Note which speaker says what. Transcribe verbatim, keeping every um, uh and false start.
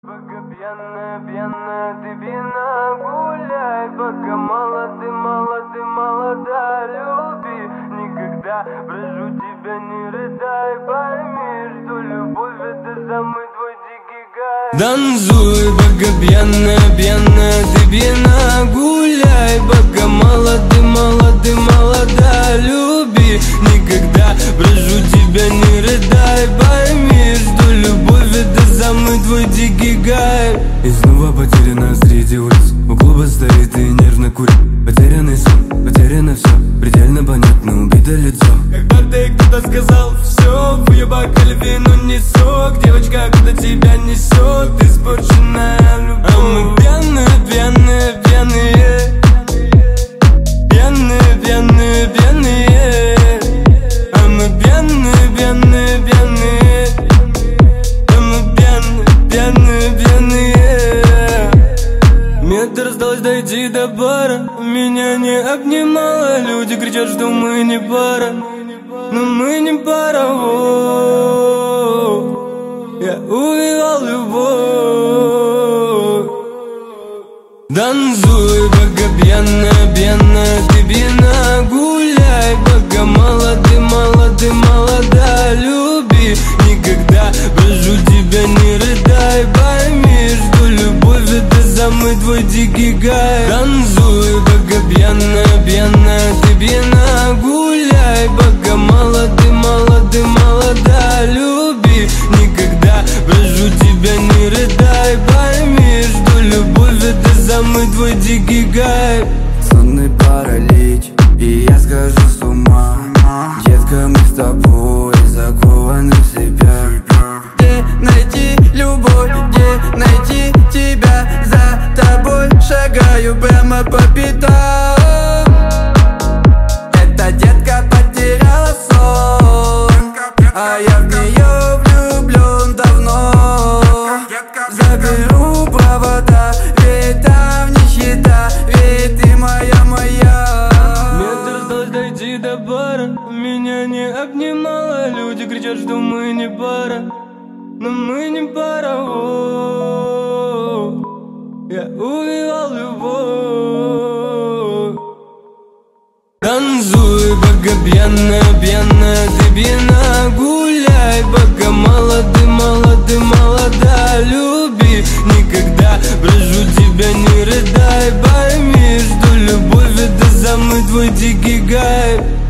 Speaker 1: Пока пьяная, пьяная, ты пьяна, гуляй. Пока молоды, молоды, молода, люби. Никогда прошу тебя, не рыдай. Пойми, что любовь — это самый твой дикий кайф. Танцуй, пока пьяная, пьяная, ты пьяна, гуляй. Пока молоды, молоды, молода, люби. Никогда прошу тебя, не рыдай. Пойми, что любовь — это самый твой дикий кайф.
Speaker 2: И снова потеряна среди улиц. У клуба стоит и нервно курит. Потерянный сон, потеряно все. Предельно понятно, убито лицо.
Speaker 1: Когда-то и кто-то сказал: все, в ее бокале вино не сок. Девочка, куда тебя несет испорченная любовь. А мы пьяные, пьяные, пьяные. Пьяные, пьяные, пьяные. А мы пьяные, пьяные, пьяные. А мы пьяные, пьяные, пьяные. Метр осталось дойти до бара. Меня не обнимало. Люди кричат, что мы не пара. Но мы не пара. Я убивал любовь. Танцуй, пока пьяная, пьяная, ты пьяна, гуляй. Пока молоды, молоды, молода, люби. Никогда прошу тебя, не рыдай. Пойми, что любовь — это самый твой дикий кайф. Танцуй, пока пьяная, пьяная, ты пьяна, гуляй. Пока молоды, молоды, молода, люби. Никогда прошу тебя, не рыдай. Пойми, что любовь — это самый твой дикий кайф.
Speaker 2: Сонный паралич, и я схожу с ума. Детка, мы с тобой закованы в себя.
Speaker 3: Где найти любовь, где найти тебя? За тобой шагаю прямо по пятам. Эта детка потеряла сон, а я в нее влюблен давно. Заберу провода, ведь там нищета, ведь ты моя, моя.
Speaker 1: Метр осталось дойти до бара. Меня не обнимало. Люди кричат, что мы не пара. Но мы не пара. О-о-о. Я убивал любовь. Танцуй, пока пьяная, пьяная, ты пьяна, гуляй. Пока молоды, молоды, молода, люби. Никогда прошу тебя, не рыдай. Пойми, что любовь — это самый твой дикий кайф.